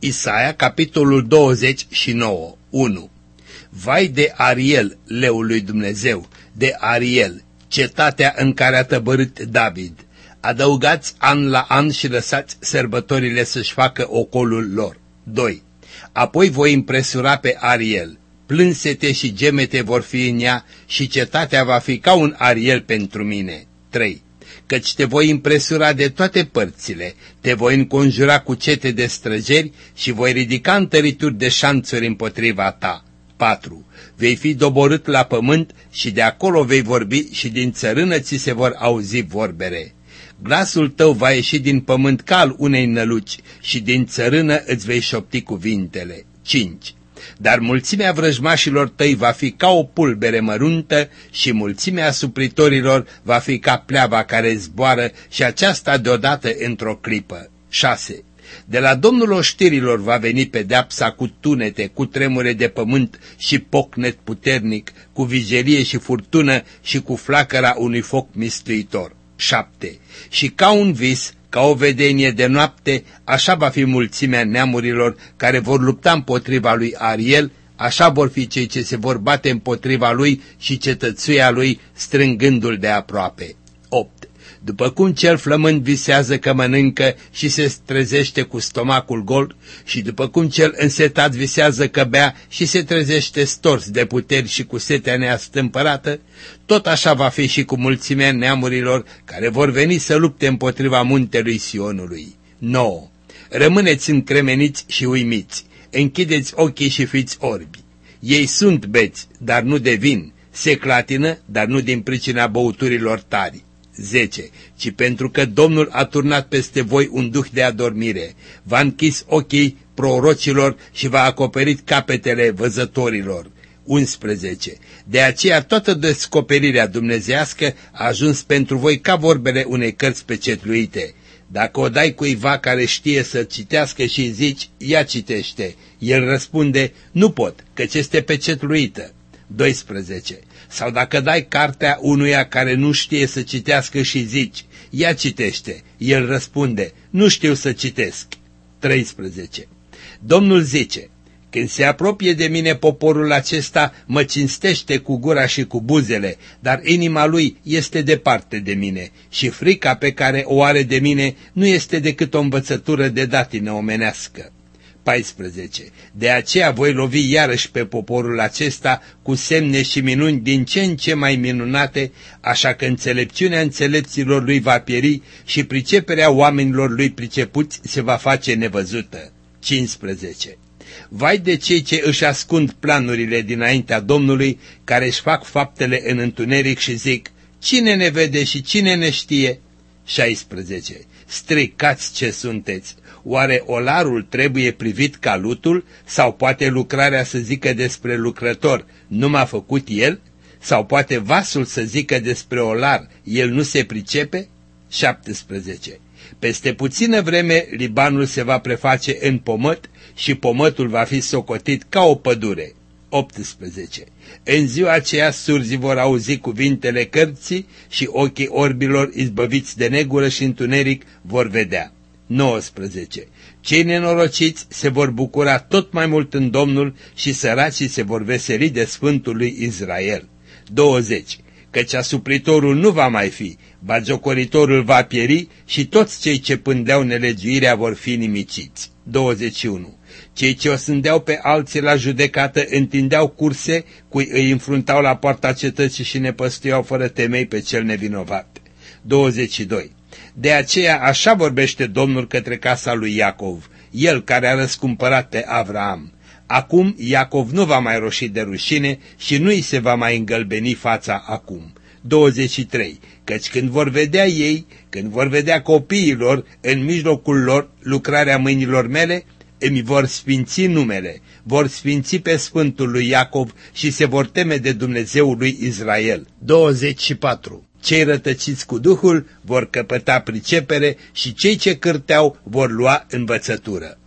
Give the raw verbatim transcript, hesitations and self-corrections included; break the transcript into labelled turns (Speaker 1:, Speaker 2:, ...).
Speaker 1: Isaia, capitolul douăzeci și nouă, unu. Vai de Ariel, leul lui Dumnezeu, de Ariel, cetatea în care a tăbărât David. Adăugați an la an și lăsați sărbătorile să-și facă ocolul lor. doi. Apoi voi impresura pe Ariel, plânsete și gemete vor fi în ea și cetatea va fi ca un Ariel pentru mine. trei. Căci te voi impresura de toate părțile, te voi înconjura cu cete de străgeri și voi ridica întărituri de șanțuri împotriva ta. patru. Vei fi doborât la pământ și de acolo vei vorbi și din țărână ți se vor auzi vorbere. Glasul tău va ieși din pământ ca al unei năluci și din țărână îți vei șopti cuvintele. cinci. Dar mulțimea vrăjmașilor tăi va fi ca o pulbere măruntă și mulțimea supritorilor va fi ca pleava care zboară și aceasta deodată într-o clipă. șase. De la Domnul oștirilor va veni pedeapsa cu tunete, cu tremure de pământ și pocnet puternic, cu vijelie și furtună și cu flacăra unui foc mistuitor. șapte. Și ca un vis, ca o vedenie de noapte, așa va fi mulțimea neamurilor care vor lupta împotriva lui Ariel, așa vor fi cei ce se vor bate împotriva lui și cetățuia lui strângându-l de aproape. opt. După cum cel flămând visează că mănâncă și se trezește cu stomacul gol, și după cum cel însetat visează că bea și se trezește stors de puteri și cu setea neastâmpărată, tot așa va fi și cu mulțimea neamurilor care vor veni să lupte împotriva muntelui Sionului. nouă. Rămâneți încremeniți și uimiți, închideți ochii și fiți orbi. Ei sunt beți, dar nu de vin, se clatină, dar nu din pricina băuturilor tari. zece. Ci pentru că Domnul a turnat peste voi un duh de adormire, v-a închis ochii prorocilor și v-a acoperit capetele văzătorilor. unsprezece. De aceea toată descoperirea dumnezeiască a ajuns pentru voi ca vorbele unei cărți pecetluite. Dacă o dai cuiva care știe să citească și zici, ia citește, el răspunde, nu pot, căci este pecetluită. doisprezece. Sau dacă dai cartea unuia care nu știe să citească și zici, ia citește, el răspunde, nu știu să citesc. treisprezece. Domnul zice, când se apropie de mine poporul acesta, mă cinstește cu gura și cu buzele, dar inima lui este departe de mine și frica pe care o are de mine nu este decât o învățătură de datină omenească. paisprezece. De aceea voi lovi iarăși pe poporul acesta cu semne și minuni din ce în ce mai minunate, așa că înțelepciunea înțelepților lui va pieri și priceperea oamenilor lui pricepuți se va face nevăzută. cincisprezece. Vai de cei ce își ascund planurile dinaintea Domnului, care își fac faptele în întuneric și zic, cine ne vede și cine ne știe? șaisprezece. Stricați ce sunteți! Oare olarul trebuie privit ca lutul sau poate lucrarea să zică despre lucrător, nu m-a făcut el? Sau poate vasul să zică despre olar, el nu se pricepe? șaptesprezece. Peste puțină vreme Libanul se va preface în pomăt și pomătul va fi socotit ca o pădure. optsprezece. În ziua aceea surzii vor auzi cuvintele cărții și ochii orbilor izbăviți de negură și întuneric vor vedea. nouăsprezece. Cei nenorociți se vor bucura tot mai mult în Domnul și săracii se vor veseli de Sfântul lui Israel. douăzeci. Căci asupritorul nu va mai fi, batjocoritorul va pieri și toți cei ce pândeau nelegiuirea vor fi nimiciți. douăzeci și unu. Cei ce o sândeau pe alții la judecată întindeau curse, cui îi înfruntau la poarta cetății și ne păstuiau fără temei pe cel nevinovat. douăzeci și doi. De aceea așa vorbește Domnul către casa lui Iacov, el care a răscumpărat pe Avraam. Acum Iacov nu va mai roși de rușine și nu îi se va mai îngălbeni fața acum. douăzeci și trei. Căci când vor vedea ei, când vor vedea copiilor în mijlocul lor lucrarea mâinilor mele, îmi vor sfinți numele, vor sfinți pe Sfântul lui Iacov și se vor teme de Dumnezeul lui Israel. douăzeci și patru. Cei rătăciți cu Duhul vor căpăta pricepere și cei ce cârteau vor lua învățătură.